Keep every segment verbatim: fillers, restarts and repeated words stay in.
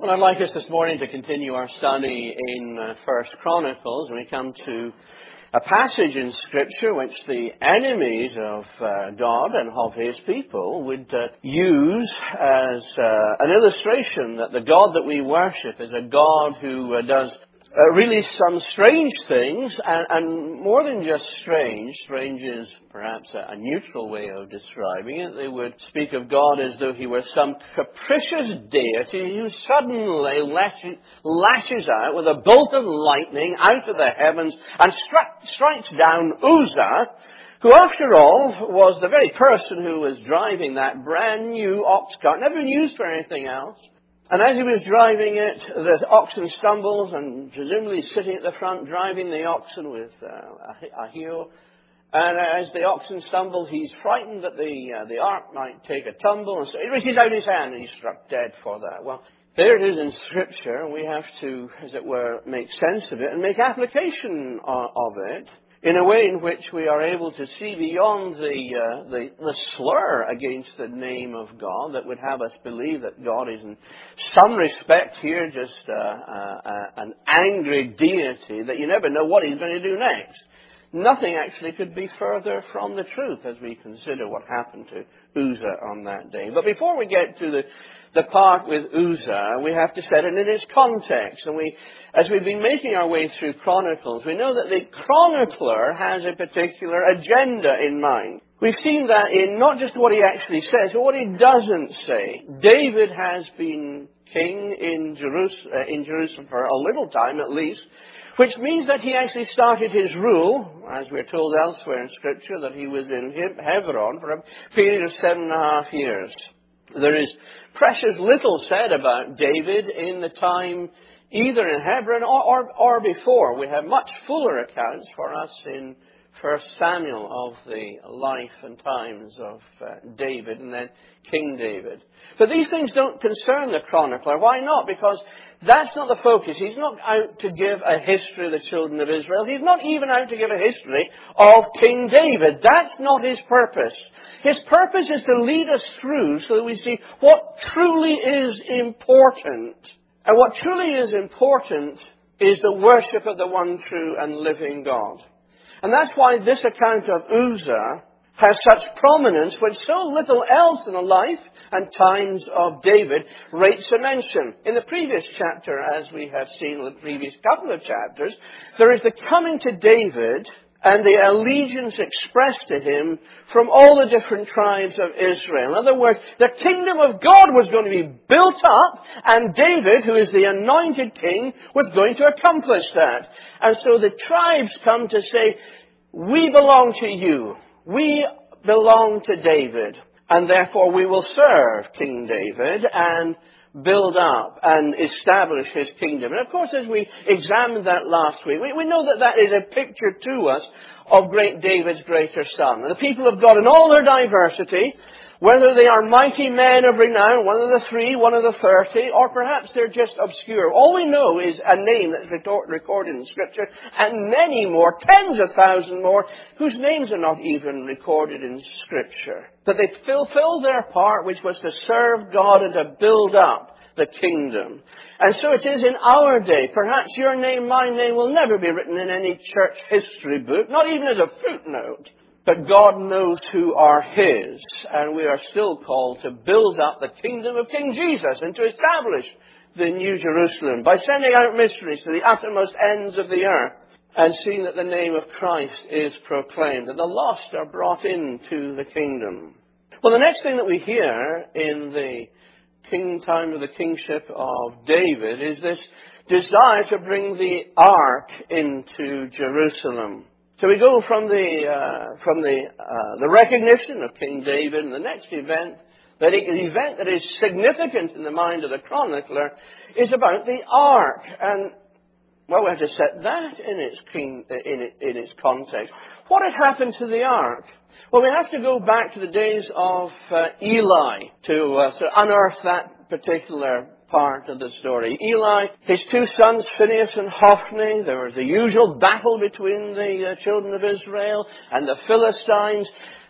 Well, I'd like us this morning to continue our study in uh, First Chronicles, and we come to a passage in Scripture which the enemies of uh, God and of His people would uh, use as uh, an illustration that the God that we worship is a God who uh, does Uh, really some strange things, and, and more than just strange. Strange is perhaps a, a neutral way of describing it. They would speak of God as though he were some capricious deity who suddenly lashes, lashes out with a bolt of lightning out of the heavens and stri- strikes down Uzzah, who after all was the very person who was driving that brand new ox cart, never been used for anything else. And as he was driving it, the oxen stumbles, and presumably sitting at the front driving the oxen with uh, Ahio. And as the oxen stumble, he's frightened that the uh, the ark might take a tumble, and so he reaches out his hand and he's struck dead for that. Well, there it is in Scripture, and we have to, as it were, make sense of it and make application of, of it in a way in which we are able to see beyond the, uh, the the slur against the name of God that would have us believe that God is in some respect here just uh, uh, uh, an angry deity that you never know what he's going to do next. Nothing actually could be further from the truth as we consider what happened to Uzzah on that day. But before we get to the, the part with Uzzah, we have to set it in its context. And we, as we've been making our way through Chronicles, we know that the chronicler has a particular agenda in mind. We've seen that in not just what he actually says, but what he doesn't say. David has been king in Jerusalem, uh, in Jerusalem for a little time at least, which means that he actually started his rule, as we're told elsewhere in Scripture, that he was in Hebron for a period of seven and a half years. There is precious little said about David in the time either in Hebron or, or, or before. We have much fuller accounts for us in First Samuel of the life and times of uh, David and then King David. But these things don't concern the chronicler. Why not? Because that's not the focus. He's not out to give a history of the children of Israel. He's not even out to give a history of King David. That's not his purpose. His purpose is to lead us through so that we see what truly is important. And what truly is important is the worship of the one true and living God. And that's why this account of Uzzah has such prominence when so little else in the life and times of David rates a mention. In the previous chapter, as we have seen in the previous couple of chapters, there is the coming to David and the allegiance expressed to him from all the different tribes of Israel. In other words, the kingdom of God was going to be built up, and David, who is the anointed king, was going to accomplish that. And so the tribes come to say, we belong to you. We belong to David, and therefore we will serve King David and build up and establish his kingdom. And of course, as we examined that last week, we, we know that that is a picture to us of great David's greater son. And the people of God in all their diversity, whether they are mighty men of renown, one of the three, one of the thirty, or perhaps they're just obscure. All we know is a name that's recorded in Scripture, and many more, tens of thousands more, whose names are not even recorded in Scripture. But they fulfilled their part, which was to serve God and to build up the kingdom. And so it is in our day. Perhaps your name, my name, will never be written in any church history book, not even as a footnote. But God knows who are His, and we are still called to build up the kingdom of King Jesus and to establish the New Jerusalem by sending out missionaries to the uttermost ends of the earth and seeing that the name of Christ is proclaimed and the lost are brought into the kingdom. Well, the next thing that we hear in the king time of the kingship of David is this desire to bring the ark into Jerusalem. So we go from the uh, from the uh, the recognition of King David, and the next event, that the event that is significant in the mind of the chronicler, is about the ark. And well, we have to set that in its king, in, in its context. What had happened to the ark? Well, we have to go back to the days of uh, Eli to uh, sort of unearth that particular part of the story. Eli, his two sons, Phinehas and Hophni, there was the usual battle between the uh, children of Israel and the Philistines.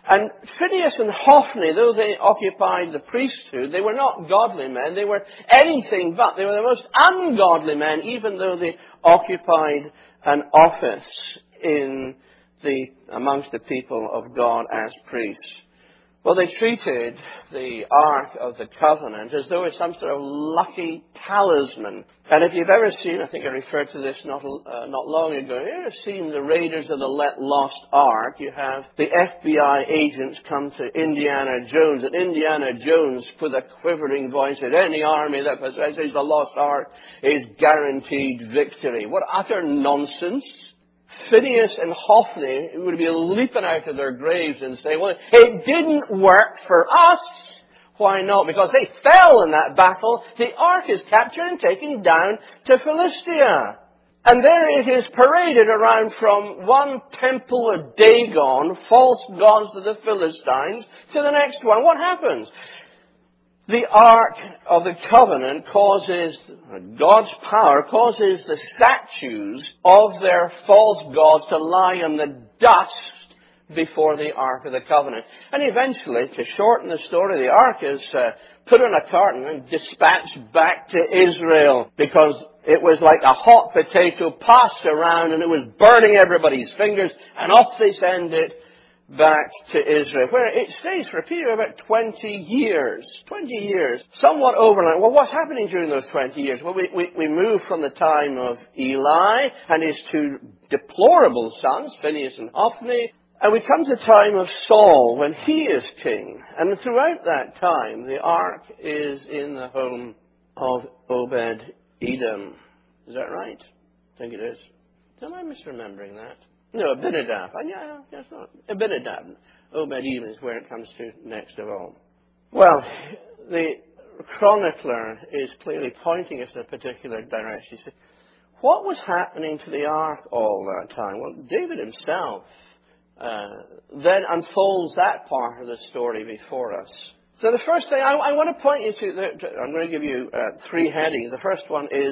And Phinehas and Hophni, though they occupied the priesthood, they were not godly men. They were anything but. They were the most ungodly men, even though they occupied an office in the amongst the people of God as priests. Well, they treated the Ark of the Covenant as though it's some sort of lucky talisman. And if you've ever seen, I think I referred to this not uh, not long ago, have you ever seen the Raiders of the Let Lost Ark? You have the F B I agents come to Indiana Jones, and Indiana Jones, with a quivering voice, said, any army that possesses the Lost Ark is guaranteed victory. What utter nonsense. Phinehas and Hophni would be leaping out of their graves and saying, well, it didn't work for us. Why not? Because they fell in that battle. The ark is captured and taken down to Philistia. And there it is paraded around from one temple of Dagon, false gods of the Philistines, to the next one. What happens? The Ark of the Covenant causes, God's power causes the statues of their false gods to lie in the dust before the Ark of the Covenant. And eventually, to shorten the story, the Ark is uh, put on a carton and dispatched back to Israel because it was like a hot potato passed around and it was burning everybody's fingers, and off they send it back to Israel, where it stays for a period of about twenty years. twenty years. Somewhat overnight. Well, what's happening during those twenty years? Well, we, we, we move from the time of Eli and his two deplorable sons, Phinehas and Hophni, and we come to the time of Saul, when he is king. And throughout that time, the ark is in the home of Obed-Edom. Is that right? I think it is. Am I misremembering that? No, Abinadab. Oh, yeah, that's not. Abinadab. Obed-Edom is where it comes to next of all. Well, the chronicler is clearly pointing us in a particular direction. He said, what was happening to the ark all that time? Well, David himself uh, then unfolds that part of the story before us. So the first thing I, I want to point you to, the, to, I'm going to give you uh, three headings. The first one is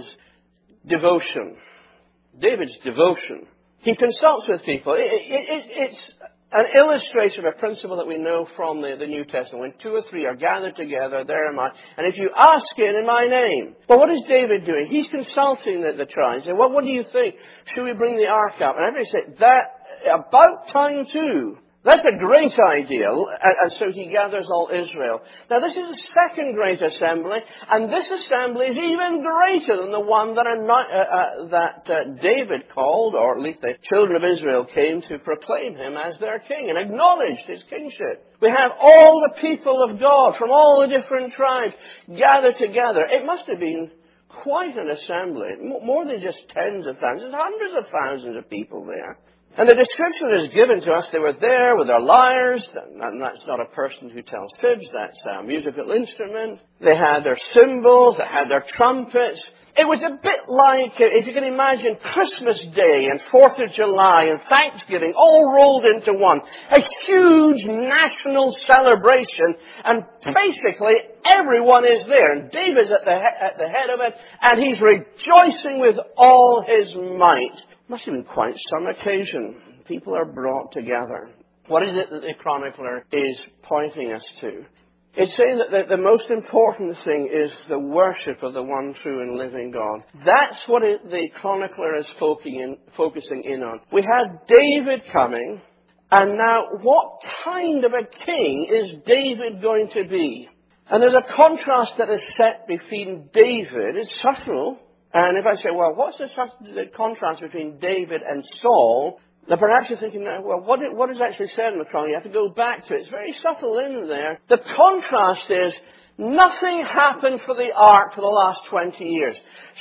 devotion. David's devotion. He consults with people. It, it, it, it's an illustration of a principle that we know from the, the New Testament. When two or three are gathered together, there am I. And if you ask it in my name. Well, what is David doing? He's consulting the, the tribes. Well, what do you think? Should we bring the ark up? And everybody said, that, about time too. That's a great idea. And, and so he gathers all Israel. Now, this is the second great assembly, and this assembly is even greater than the one that, are not, uh, uh, that uh, David called, or at least the children of Israel came to proclaim him as their king and acknowledged his kingship. We have all the people of God from all the different tribes gathered together. It must have been quite an assembly, more than just tens of thousands, hundreds of thousands of people there. And the description that is given to us, they were there with their lyres, and that's not a person who tells fibs, that's a musical instrument. They had their cymbals, they had their trumpets. It was a bit like, if you can imagine, Christmas Day and Fourth of July and Thanksgiving all rolled into one. A huge national celebration, and basically everyone is there. And David's at the, he- at the head of it, and he's rejoicing with all his might. Must have been quite some occasion. People are brought together. What is it that the chronicler is pointing us to? It's saying that the, the most important thing is the worship of the one true and living God. That's what it, the chronicler is focusing in, focusing in on. We had David coming, and now what kind of a king is David going to be? And there's a contrast that is set between David. It's subtle. And if I say, well, what's the, the contrast between David and Saul? Now, perhaps you're thinking, well, what, it, what is actually said in the Chronicle? You have to go back to it. It's very subtle in there. The contrast is, nothing happened for the ark for the last twenty years.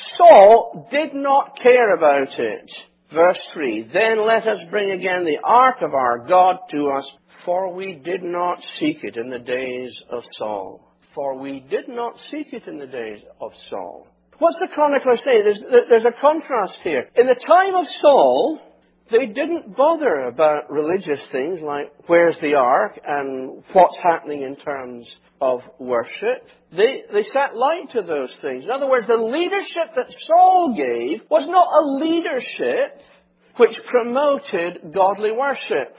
Saul did not care about it. Verse three, then let us bring again the ark of our God to us, for we did not seek it in the days of Saul. For we did not seek it in the days of Saul. What's the chronicler saying? There's, there's a contrast here. In the time of Saul, they didn't bother about religious things like where's the ark and what's happening in terms of worship. They, they sat light to those things. In other words, the leadership that Saul gave was not a leadership which promoted godly worship.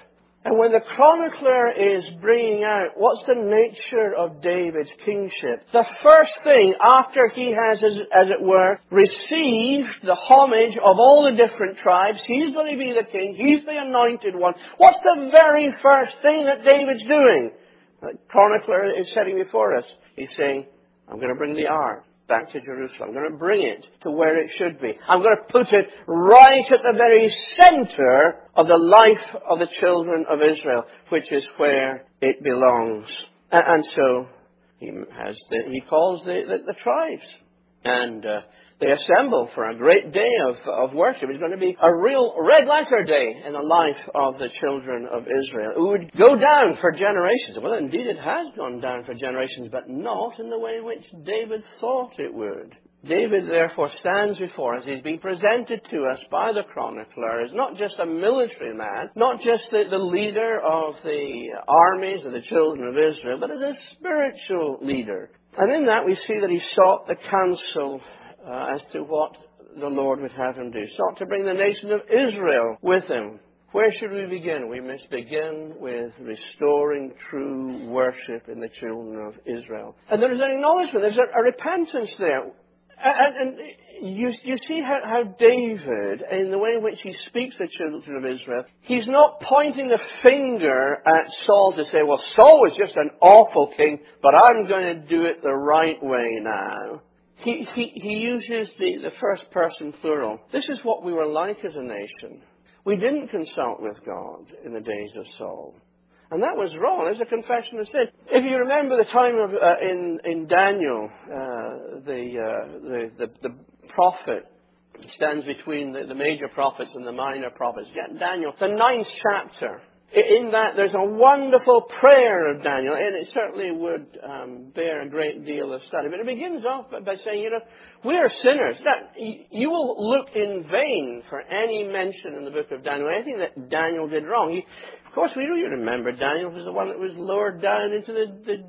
And when the chronicler is bringing out what's the nature of David's kingship, the first thing after he has, as, as it were, received the homage of all the different tribes, he's going to be the king, he's the anointed one. What's the very first thing that David's doing? The chronicler is setting before us. He's saying, I'm going to bring the ark back to Jerusalem. I'm going to bring it to where it should be. I'm going to put it right at the very center of the life of the children of Israel, which is where it belongs. And, and so he has the, he calls the, the, the tribes. And uh, they assemble for a great day of, of worship. It's going to be a real red letter day in the life of the children of Israel. It would go down for generations. Well, indeed it has gone down for generations, but not in the way in which David thought it would. David, therefore, stands before us. He's being presented to us by the chronicler as not just a military man, not just the, the leader of the armies of the children of Israel, but as a spiritual leader. And in that we see that he sought the counsel uh, as to what the Lord would have him do. Sought to bring the nation of Israel with him. Where should we begin? We must begin with restoring true worship in the children of Israel. And there is an acknowledgement, there's a, a repentance there. And, and you, you see how, how David, in the way in which he speaks to the children of Israel, he's not pointing the finger at Saul to say, well, Saul was just an awful king, but I'm going to do it the right way now. He, he, he uses the, the first person plural. This is what we were like as a nation. We didn't consult with God in the days of Saul. And that was wrong. It's a confession of sin. If you remember the time of uh, in in Daniel, uh, the, uh, the the the prophet stands between the, the major prophets and the minor prophets. Yeah, Daniel, the ninth chapter. In that, there's a wonderful prayer of Daniel, and it certainly would um, bear a great deal of study. But it begins off by saying, you know, we are sinners. Now, you will look in vain for any mention in the book of Daniel, anything that Daniel did wrong. He, of course, we really remember Daniel was the one that was lowered down into the, the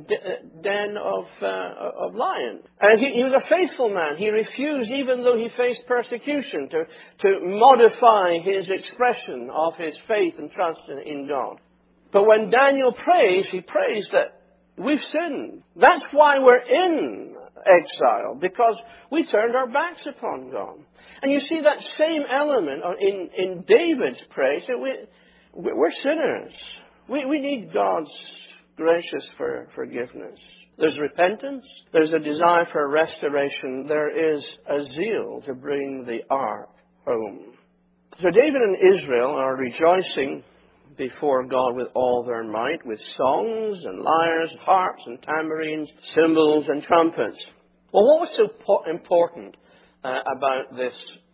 den of uh, of lions. And he, he was a faithful man. He refused, even though he faced persecution, to, to modify his expression of his faith and trust in, in God. But when Daniel prays, he prays that we've sinned. That's why we're in exile, because we turned our backs upon God. And you see that same element in, in David's praise. That we, we're sinners. We, we need God's gracious for forgiveness. There's repentance. There's a desire for restoration. There is a zeal to bring the ark home. So David and Israel are rejoicing before God with all their might, with songs and lyres, harps and tambourines, cymbals and trumpets. Well, what was so po- important uh, about this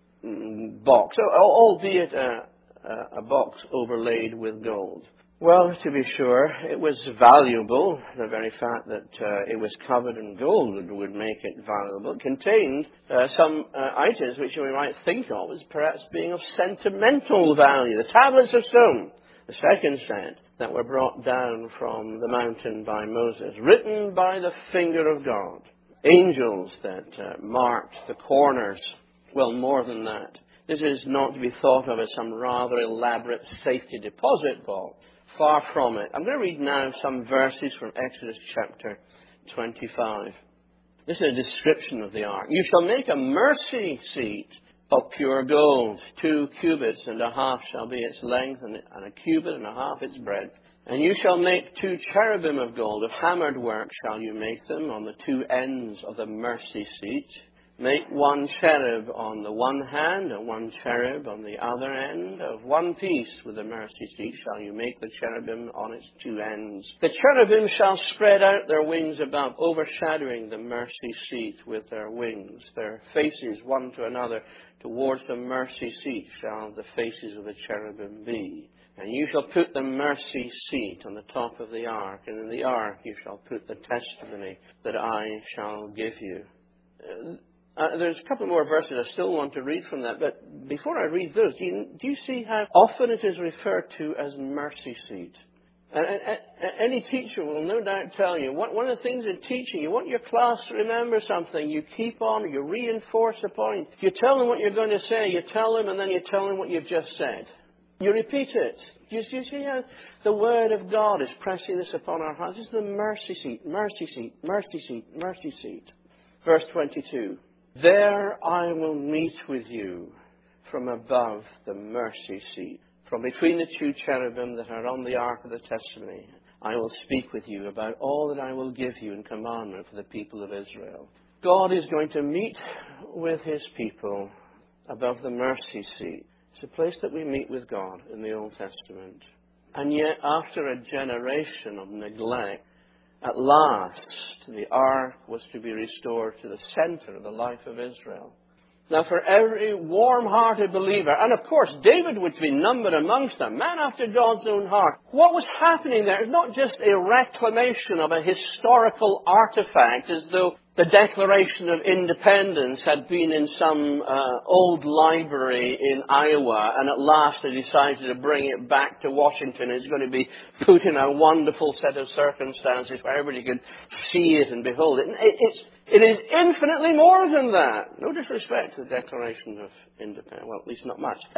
mm, box, albeit a, a box overlaid with gold? Well, to be sure, it was valuable. The very fact that uh, it was covered in gold would, would make it valuable. It contained uh, some uh, items which we might think of as perhaps being of sentimental value. The tablets of stone, the second set, that were brought down from the mountain by Moses, written by the finger of God. Angels that uh, marked the corners. Well, more than that. This is not to be thought of as some rather elaborate safety deposit box. Far from it. I'm going to read now some verses from Exodus chapter twenty-five. This is a description of the ark. You shall make a mercy seat of pure gold. Two cubits and a half shall be its length, and a cubit and a half its breadth. And you shall make two cherubim of gold. Of hammered work shall you make them on the two ends of the mercy seat. Make one cherub on the one hand and one cherub on the other end. Of one piece with the mercy seat shall you make the cherubim on its two ends. The cherubim shall spread out their wings above, overshadowing the mercy seat with their wings. Their faces one to another towards the mercy seat shall the faces of the cherubim be. And you shall put the mercy seat on the top of the ark, and in the ark you shall put the testimony that I shall give you. Uh, Uh, there's a couple more verses I still want to read from that, but before I read those, do you, do you see how often it is referred to as mercy seat? And, and, and any teacher will no doubt tell you, what, one of the things in teaching, you want your class to remember something, you keep on, you reinforce a point. You tell them what you're going to say, you tell them, and then you tell them what you've just said. You repeat it. You, you see how the Word of God is pressing this upon our hearts? This is the mercy seat, mercy seat, mercy seat, mercy seat. Verse twenty-two. There I will meet with you from above the mercy seat. From between the two cherubim that are on the ark of the testimony, I will speak with you about all that I will give you in commandment for the people of Israel. God is going to meet with His people above the mercy seat. It's a place that we meet with God in the Old Testament. And yet, after a generation of neglect, at last the ark was to be restored to the center of the life of Israel. Now, for every warm-hearted believer, and of course, David would be numbered amongst them, man after God's own heart. What was happening there is not just a reclamation of a historical artifact, as though the Declaration of Independence had been in some uh, old library in Iowa, and at last they decided to bring it back to Washington. It's going to be put in a wonderful set of circumstances where everybody could see it and behold it. it it's, it is infinitely more than that. No disrespect to the Declaration of Independence. Well, at least not much. Uh,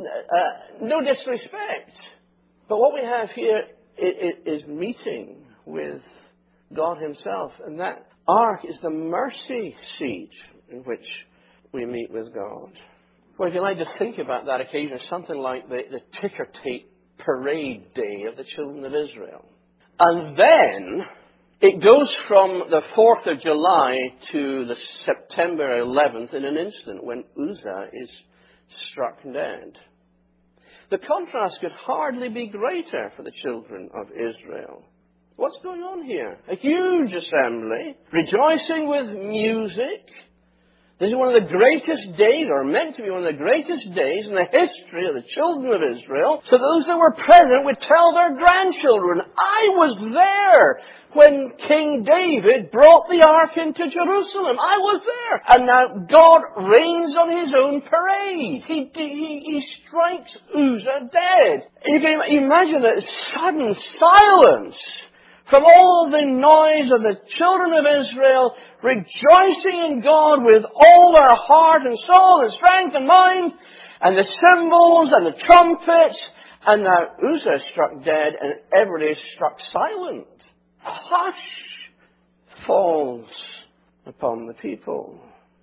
uh, no disrespect. But what we have here is meeting with God Himself, and that ark is the mercy seat in which we meet with God. Well, if you like to think about that occasion as something like the, the ticker tape parade day of the children of Israel. And then it goes from the fourth of July to the September eleventh in an instant when Uzzah is struck dead. The contrast could hardly be greater for the children of Israel. What's going on here? A huge assembly, rejoicing with music. This is one of the greatest days, or meant to be one of the greatest days in the history of the children of Israel. So those that were present would tell their grandchildren, I was there when King David brought the ark into Jerusalem. I was there. And now God reigns on His own parade. He, he, he strikes Uzzah dead. You can imagine that sudden silence from all the noise of the children of Israel rejoicing in God with all their heart and soul and strength and mind, and the cymbals and the trumpets, and now Uzzah is struck dead and everybody is struck silent. A hush falls upon the people.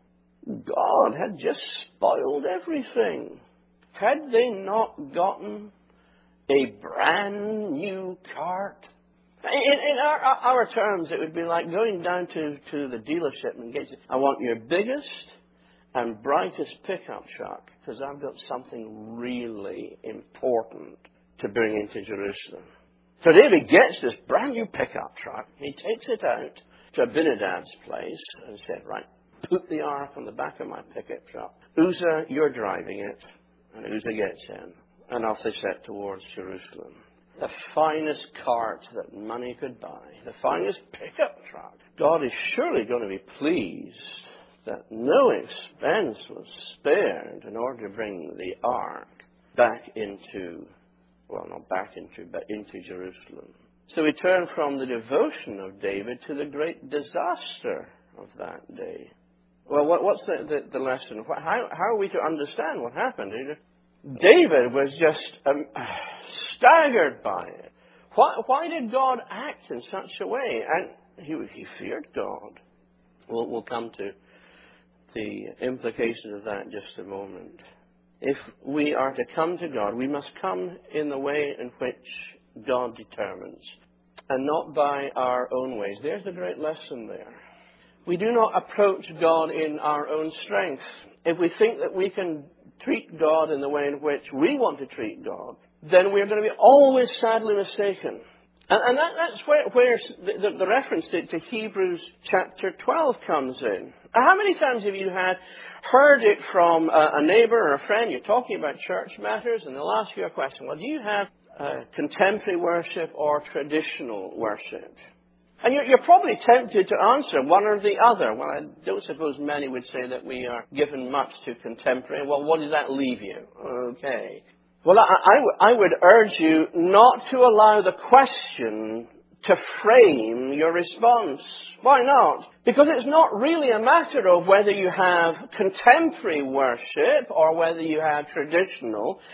God had just spoiled everything. Had they not gotten a brand new cart? In, in our, our terms, it would be like going down to, to the dealership and getting, I want your biggest and brightest pickup truck because I've got something really important to bring into Jerusalem. So David gets this brand new pickup truck. He takes it out to Abinadab's place and said, right, put the ark on the back of my pickup truck. Uzzah, you're driving it. And Uzzah gets in. And off they set towards Jerusalem. The finest cart that money could buy. The finest pickup truck. God is surely going to be pleased that no expense was spared in order to bring the ark back into, well, not back into, but into Jerusalem. So we turn from the devotion of David to the great disaster of that day. Well, what, what's the, the, the lesson? How, how are we to understand what happened? David was just um, staggered by it. Why, why did God act in such a way? And he, he feared God. We'll, we'll come to the implications of that in just a moment. If we are to come to God, we must come in the way in which God determines, and not by our own ways. There's a great lesson there. We do not approach God in our own strength. If we think that we can treat God in the way in which we want to treat God, then we're going to be always sadly mistaken. And, and that, that's where, where the, the, the reference to, to Hebrews chapter twelve comes in. How many times have you had heard it from a, a neighbor or a friend? You're talking about church matters, and they'll ask you a question. Well, do you have uh, contemporary worship or traditional worship? And you're, you're probably tempted to answer one or the other. Well, I don't suppose many would say that we are given much to contemporary. Well, what does that leave you? Okay. Well, I, I, w- I would urge you not to allow the question to frame your response. Why not? Because it's not really a matter of whether you have contemporary worship or whether you have traditional.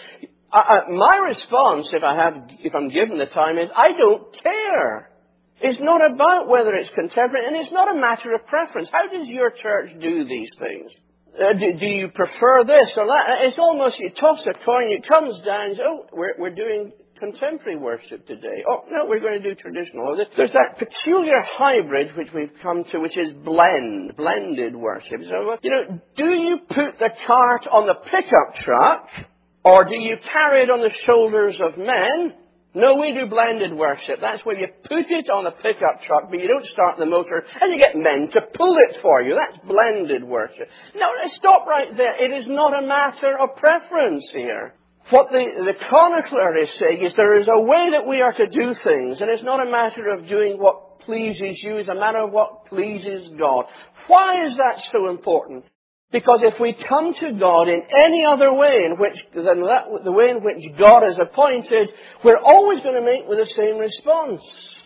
Uh, uh, my response, if I have, if I'm given the time, is I don't care. It's not about whether it's contemporary, and it's not a matter of preference. How does your church do these things? Uh, do, do you prefer this or that? It's almost, you toss a coin, it comes down, oh, we're, we're doing contemporary worship today. Oh, no, we're going to do traditional. There's that peculiar hybrid which we've come to, which is blend, blended worship. So, you know, do you put the cart on the pickup truck, or do you carry it on the shoulders of men? No, we do blended worship. That's where you put it on a pickup truck, but you don't start the motor, and you get men to pull it for you. That's blended worship. No, stop right there. It is not a matter of preference here. What the, the chronicler is saying is there is a way that we are to do things, and it's not a matter of doing what pleases you. It's a matter of what pleases God. Why is that so important? Because if we come to God in any other way in which, than that, the way in which God has appointed, we're always going to meet with the same response.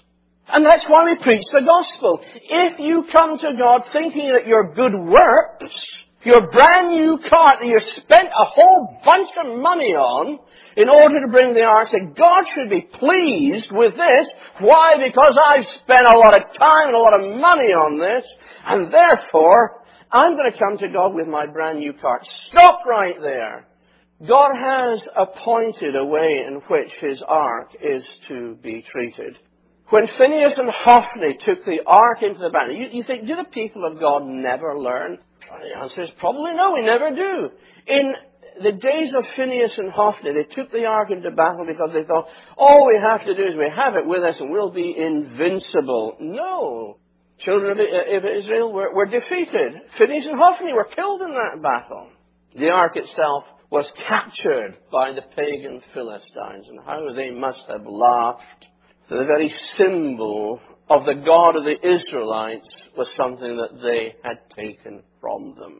And that's why we preach the gospel. If you come to God thinking that your good works, your brand new car that you spent a whole bunch of money on in order to bring the ark, that God should be pleased with this. Why? Because I've spent a lot of time and a lot of money on this, and therefore I'm going to come to God with my brand new cart. Stop right there. God has appointed a way in which His ark is to be treated. When Phinehas and Hophni took the ark into the battle, you, you think, do the people of God never learn? The answer is probably no, we never do. In the days of Phinehas and Hophni, they took the ark into battle because they thought, all we have to do is we have it with us and we'll be invincible. No. Children of Israel were, were defeated. Phinehas and Hophni were killed in that battle. The ark itself was captured by the pagan Philistines, and how they must have laughed. The very symbol of the God of the Israelites was something that they had taken from them.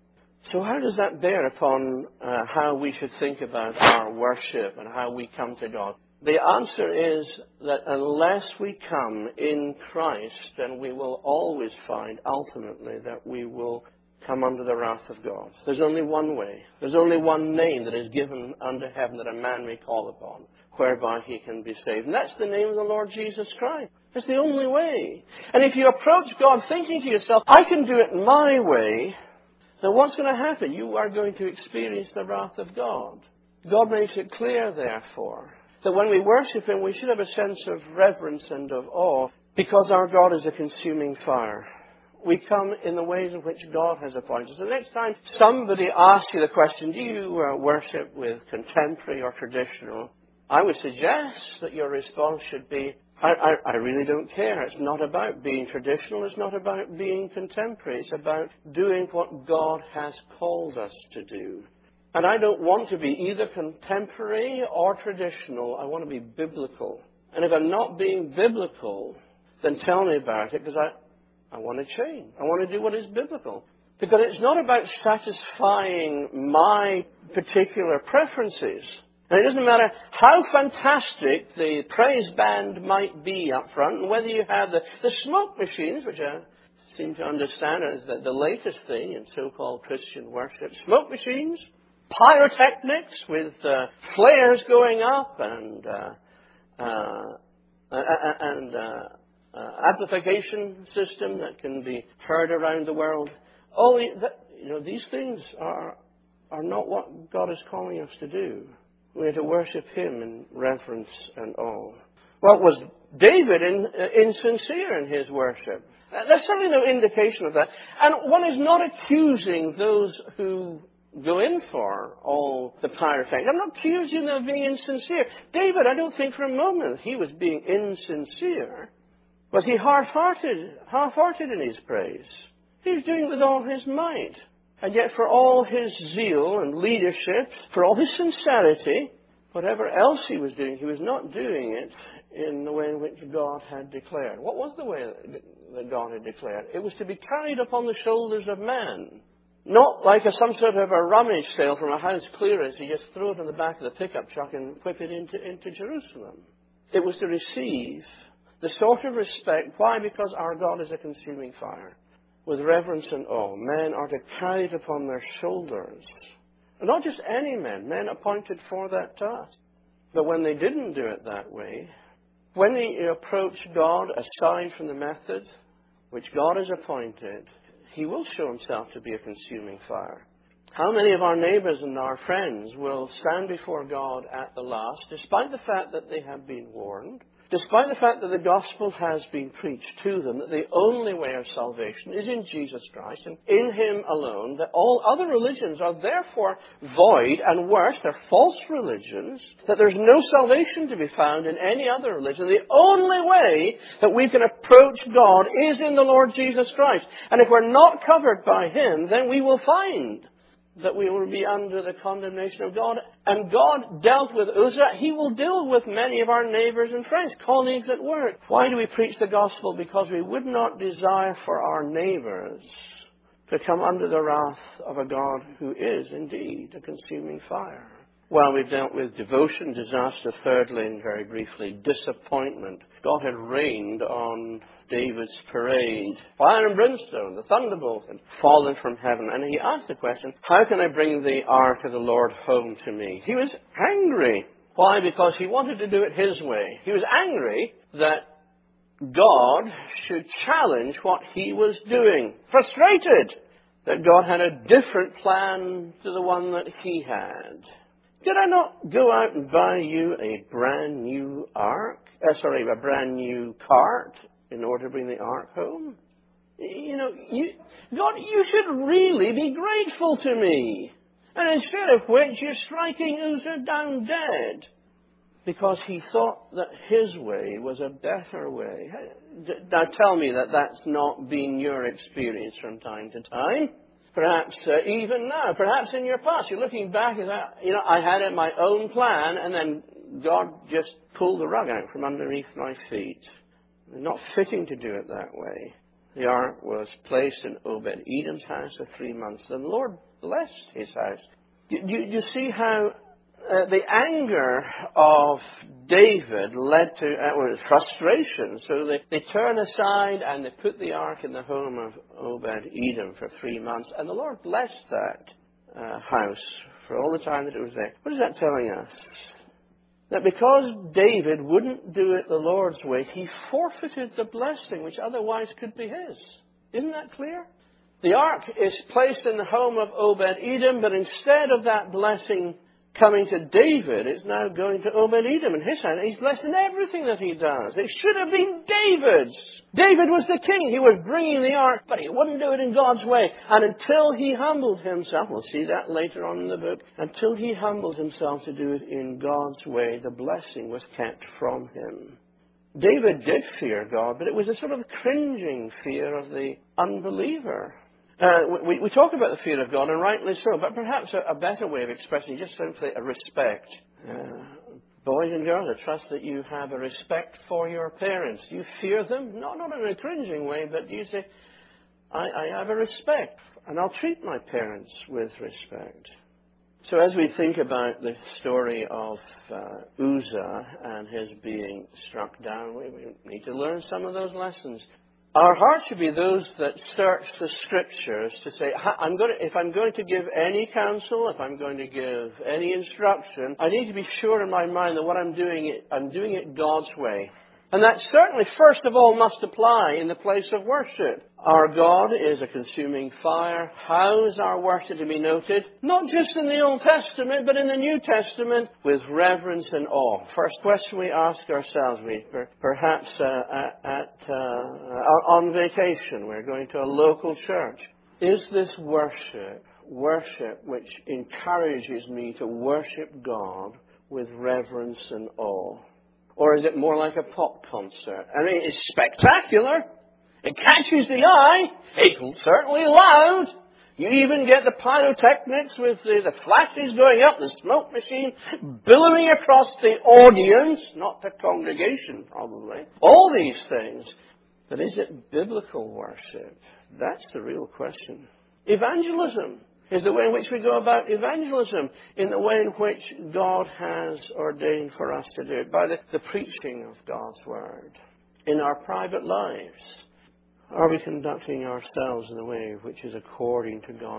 So how does that bear upon uh, how we should think about our worship and how we come to God? The answer is that unless we come in Christ, then we will always find ultimately that we will come under the wrath of God. There's only one way. There's only one name that is given under heaven that a man may call upon, whereby he can be saved. And that's the name of the Lord Jesus Christ. That's the only way. And if you approach God thinking to yourself, I can do it my way, then what's going to happen? You are going to experience the wrath of God. God makes it clear, therefore, that when we worship Him, we should have a sense of reverence and of awe, because our God is a consuming fire. We come in the ways in which God has appointed us. The next time somebody asks you the question, do you uh, worship with contemporary or traditional? I would suggest that your response should be, I, I, I really don't care. It's not about being traditional. It's not about being contemporary. It's about doing what God has called us to do. And I don't want to be either contemporary or traditional. I want to be biblical. And if I'm not being biblical, then tell me about it, because I, I want to change. I want to do what is biblical. Because it's not about satisfying my particular preferences. And it doesn't matter how fantastic the praise band might be up front, and whether you have the, the smoke machines, which I seem to understand is the, the latest thing in so-called Christian worship. Smoke machines, pyrotechnics with uh, flares going up, and uh, uh, and uh, uh, amplification system that can be heard around the world. All the, that, you know, these things are are not what God is calling us to do. We are to worship Him in reverence and awe. Well, was David in, uh, insincere in his worship? Uh, there's certainly no indication of that. And one is not accusing those who go in for all the pyrotechnics. I'm not accusing them of being insincere. David, I don't think for a moment he was being insincere. Was he half-hearted, half-hearted in his praise? He was doing it with all his might. And yet for all his zeal and leadership, for all his sincerity, whatever else he was doing, he was not doing it in the way in which God had declared. What was the way that God had declared? It was to be carried upon the shoulders of man. Not like a, some sort of a rummage sale from a house clearance. You just throw it in the back of the pickup truck and whip it into, into Jerusalem. It was to receive the sort of respect. Why? Because our God is a consuming fire. With reverence and awe, men are to carry it upon their shoulders Not just any men, men appointed for that task. But when they didn't do it that way, when they approach God aside from the method which God has appointed, He will show Himself to be a consuming fire. How many of our neighbors and our friends will stand before God at the last, despite the fact that they have been warned, despite the fact that the gospel has been preached to them, that the only way of salvation is in Jesus Christ and in Him alone, that all other religions are therefore void, and worse, they're false religions, that there's no salvation to be found in any other religion. The only way that we can approach God is in the Lord Jesus Christ. And if we're not covered by Him, then we will find that we will be under the condemnation of God. And God dealt with Uzzah. He will deal with many of our neighbors and friends, colleagues at work. Why do we preach the gospel? Because we would not desire for our neighbors to come under the wrath of a God who is indeed a consuming fire. Well, we've dealt with devotion, disaster, thirdly, and very briefly, disappointment. God had rained on David's parade. Fire and brimstone, the thunderbolt had fallen from heaven. And he asked the question, how can I bring the ark of the Lord home to me? He was angry. Why? Because he wanted to do it his way. He was angry that God should challenge what he was doing. Frustrated that God had a different plan to the one that he had. Did I not go out and buy you a brand new ark? Uh, sorry, a brand new cart in order to bring the ark home? You know, you, God, you should really be grateful to me. And instead of which, you're striking Uzzah down dead. Because he thought that his way was a better way. Now tell me that that's not been your experience from time to time. Perhaps uh, even now, perhaps in your past, you're looking back at that, you know, I had my own plan, and then God just pulled the rug out from underneath my feet. Not fitting to do it that way. The ark was placed in Obed-Edom's house for three months. The Lord blessed his house. You, you, you see how uh, the anger of David led to uh, well, frustration. So they, they turn aside and they put the ark in the home of Obed-Edom for three months. And the Lord blessed that uh, house for all the time that it was there. What is that telling us? That because David wouldn't do it the Lord's way, he forfeited the blessing which otherwise could be his. Isn't that clear? The ark is placed in the home of Obed-Edom, but instead of that blessing coming to David, it's now going to Obed-Edom and his house. He's blessed in everything that he does. It should have been David's. David was the king. He was bringing the ark, but he wouldn't do it in God's way. And until he humbled himself, we'll see that later on in the book, until he humbled himself to do it in God's way, the blessing was kept from him. David did fear God, but it was a sort of cringing fear of the unbeliever. Uh, we, we talk about the fear of God, and rightly so, but perhaps a, a better way of expressing just simply a respect. Uh, boys and girls, I trust that you have a respect for your parents. You fear them, not, not in a cringing way, but you say, I, I have a respect, and I'll treat my parents with respect. So as we think about the story of uh, Uzzah and his being struck down, we, we need to learn some of those lessons. Our hearts should be those that search the Scriptures to say, I'm going to, if I'm going to give any counsel, if I'm going to give any instruction, I need to be sure in my mind that what I'm doing, I'm doing it God's way. And that certainly, first of all, must apply in the place of worship. Our God is a consuming fire. How is our worship to be noted? Not just in the Old Testament, but in the New Testament, with reverence and awe. First question we ask ourselves, we perhaps uh, at, at uh, on vacation, we're going to a local church. Is this worship, worship which encourages me to worship God with reverence and awe? Or is it more like a pop concert? I mean, it's spectacular. It catches the eye. It's certainly loud. You even get the pyrotechnics with the, the flashes going up, the smoke machine billowing across the audience, not the congregation probably. All these things. But is it biblical worship? That's the real question. Evangelism is the way in which we go about evangelism, in the way in which God has ordained for us to do it, by the, the preaching of God's Word. In our private lives, are we conducting ourselves in the way which is according to God's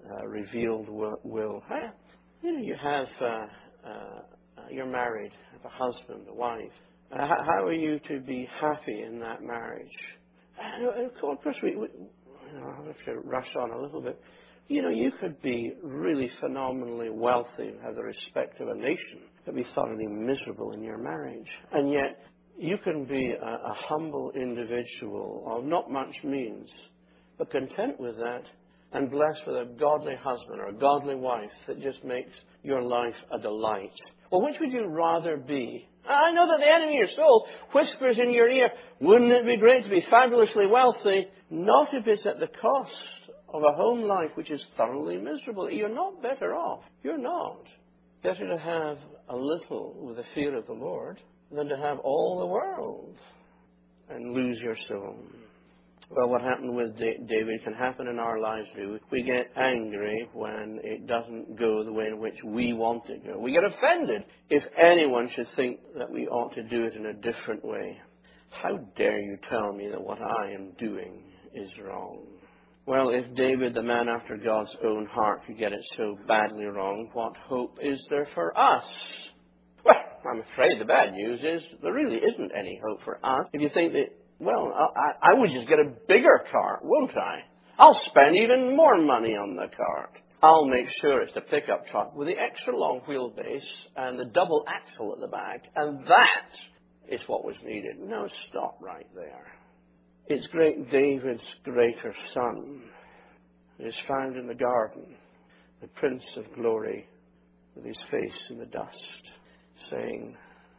uh, revealed will. will. Huh? You know, you have, uh, uh, you're married, have a husband, a wife. Uh, how, how are you to be happy in that marriage? And of course, we, we you know, I have to rush on a little bit. You know, you could be really phenomenally wealthy and have the respect of a nation, but be thoroughly miserable in your marriage. And yet, you can be a, a humble individual of not much means, but content with that and blessed with a godly husband or a godly wife that just makes your life a delight. Well, which would you rather be? I know that the enemy of your soul whispers in your ear, wouldn't it be great to be fabulously wealthy? Not if it's at the cost of a home life which is thoroughly miserable. You're not better off. You're not. Better to have a little with the fear of the Lord than to have all the world and lose your soul. Well, what happened with David can happen in our lives too. We get angry when it doesn't go the way in which we want it to go. We get offended if anyone should think that we ought to do it in a different way. How dare you tell me that what I am doing is wrong? Well, if David, the man after God's own heart, could get it so badly wrong, what hope is there for us? Well, I'm afraid the bad news is there really isn't any hope for us. If you think that, well, I, I would just get a bigger car, won't I? I'll spend even more money on the car. I'll make sure it's the pickup truck with the extra long wheelbase and the double axle at the back, and that is what was needed. No, stop right there. It's great David's greater son is found in the garden, the Prince of Glory, with his face in the dust, saying,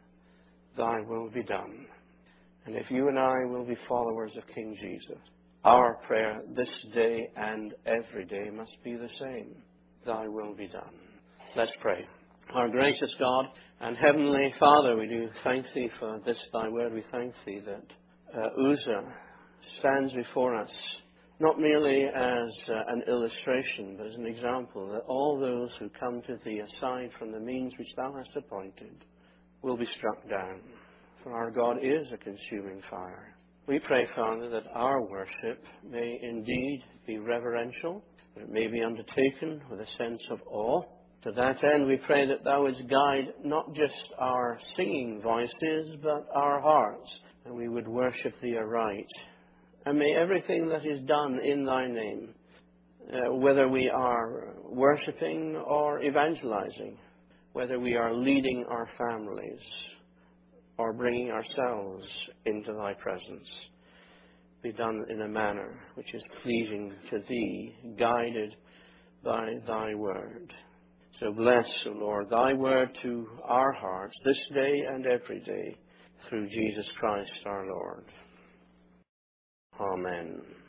Thy will be done. And if you and I will be followers of King Jesus, our prayer this day and every day must be the same. Thy will be done. Let's pray. Our gracious God and Heavenly Father, we do thank Thee for this Thy word. We thank Thee that uh, Uzzah stands before us, not merely as uh, an illustration, but as an example that all those who come to Thee aside from the means which Thou hast appointed will be struck down. For our God is a consuming fire. We pray, Father, that our worship may indeed be reverential, that it may be undertaken with a sense of awe. To that end, we pray that Thou wouldst guide not just our singing voices, but our hearts, and we would worship Thee aright. And may everything that is done in Thy name, uh, whether we are worshipping or evangelizing, whether we are leading our families or bringing ourselves into Thy presence, be done in a manner which is pleasing to Thee, guided by Thy word. So bless, O Lord, Thy word to our hearts this day and every day through Jesus Christ our Lord. Amen.